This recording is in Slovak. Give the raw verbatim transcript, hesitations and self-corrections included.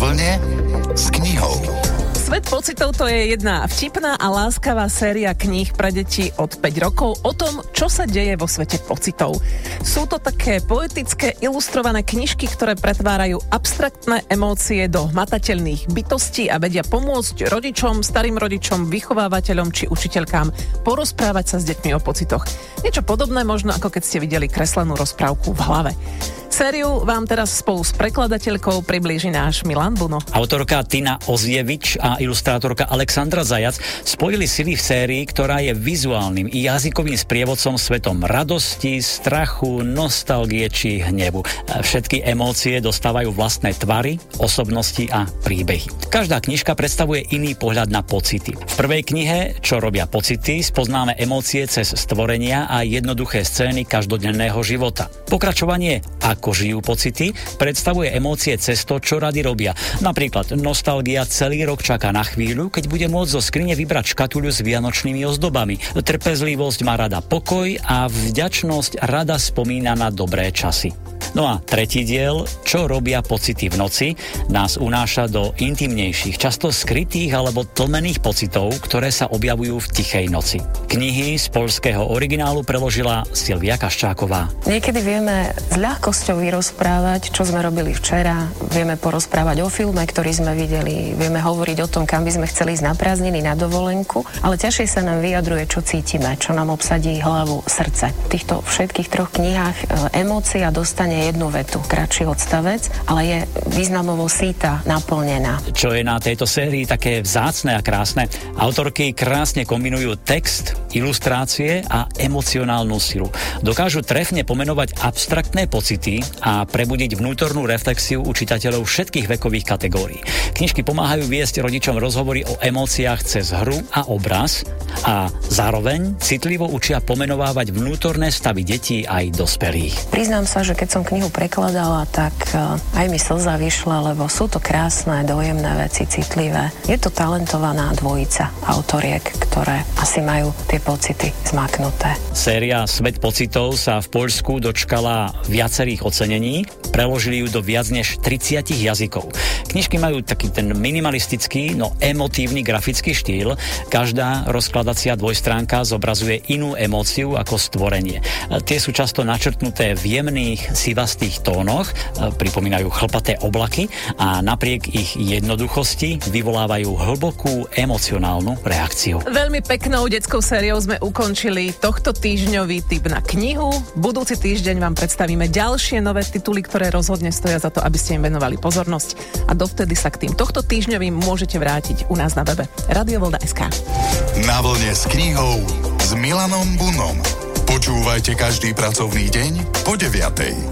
vlne s knihou. Svet pocitov to je jedna vtipná a láskavá séria kníh pre deti od päť rokov o tom, čo sa deje vo svete pocitov. Sú to také poetické, ilustrované knižky, ktoré pretvárajú abstraktné emócie do hmatateľných bytostí a vedia pomôcť rodičom, starým rodičom, vychovávateľom či učiteľkám porozprávať sa s deťmi o pocitoch. Niečo podobné možno, ako keď ste videli kreslenú rozprávku v hlave. Sériu vám teraz spolu s prekladateľkou priblíži náš Milan Buno. Autorka Tina Ozjevič a ilustrátorka Alexandra Zajac spojili sily v sérii, ktorá je vizuálnym i jazykovým sprievodcom svetom radosti, strachu, nostalgie či hnevu. Všetky emócie dostávajú vlastné tvary, osobnosti a príbehy. Každá knižka predstavuje iný pohľad na pocity. V prvej knihe Čo robia pocity spoznáme emócie cez stvorenia a jednoduché scény každodenného života. Pokračovanie Ako žijú pocity predstavuje emócie cez to, čo rady robia. Napríklad nostalgia celý rok čaká na chvíľu, keď bude môcť zo skrine vybrať škatuľu s vianočnými ozdobami. Trpezlivosť má rada pokoj a vďačnosť rada spomína na dobré časy. No a tretí diel, Čo robia pocity v noci, nás unáša do intimnejších, často skrytých alebo tlmených pocitov, ktoré sa objavujú v tichej noci. Knihy z poľského originálu preložila Silvia Kaščáková. Niekedy vieme s ľahkosťou vyrozprávať, čo sme robili včera, vieme porozprávať o filme, ktorý sme videli, vieme hovoriť o tom, kam by sme chceli ísť na prázdniny, na dovolenku, ale ťažšie sa nám vyjadruje, čo cítime, čo nám obsadí hlavu, srdce. V týchto všetkých troch knihách emócia dostane jednu vetu, kratší odstavec, ale je významovo síta, naplnená. Čo je na tejto sérii také vzácne a krásne? Autorky krásne kombinujú text, ilustrácie a emocionálnu silu. Dokážu trefne pomenovať abstraktné pocity a prebudiť vnútornú reflexiu u čitateľov všetkých vekových kategórií. Knižky pomáhajú viesť rodičom rozhovory o emóciách cez hru a obraz a zároveň citlivo učia pomenovávať vnútorné stavy detí aj dospelých. Priznám sa, že keď som knihu prekladala, tak aj mi slza vyšla, lebo sú to krásne, dojemné veci, citlivé. Je to talentovaná dvojica autoriek, ktoré asi majú tie pocity zmaknuté. Séria Svet pocitov sa v Poľsku dočkala viacerých ocenení, preložili ju do viac než tridsať jazykov. Knižky majú taký ten minimalistický, no emotívny grafický štýl. Každá rozkladacia dvojstránka zobrazuje inú emóciu ako stvorenie. Tie sú často načrtnuté v jemných, sivastých tónoch, pripomínajú chlpaté oblaky a napriek ich jednoduchosti vyvolávajú hlbokú emocionálnu reakciu. Veľmi peknou detskou sériou sme ukončili tohto týždňový tip na knihu. Budúci týždeň vám predstavíme ďalšie nové tituly, ktoré rozhodne stoja za to, aby ste im venovali pozornosť. A dovtedy sa k tým tohto týždňovým môžete vrátiť u nás na webe radiovlna bodka es ká. Na vlne s knihou s Milanom Bunom. Počúvajte každý pracovný deň po deviatej.